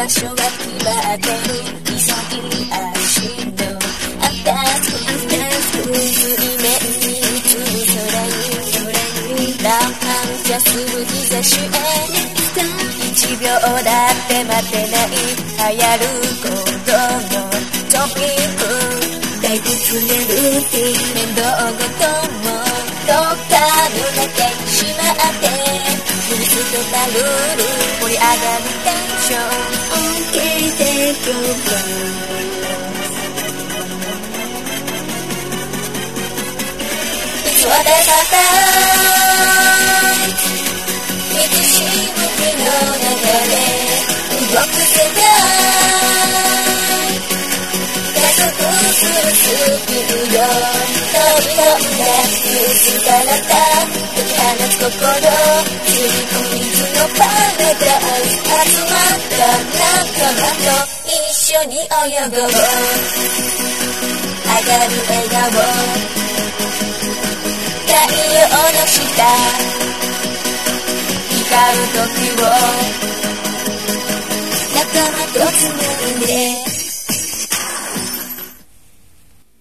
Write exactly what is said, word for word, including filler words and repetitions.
所は決まってる急ぎ足のアフタースクール水面に映る空に乱反射する日差しへ一秒だって待てない流行ることのトピック退屈ねルーティン面倒ごともどっかの中にしまって許すとたルール盛り上がるテンション OK take your breath いつまでかたい道しぶきの中で動く世界加速するスピード飛び込んで許す体解き放つ心釣り込み水のパラダイス集まった仲間と一緒に泳ごう上がる笑顔太陽の下光る時を仲間とつないで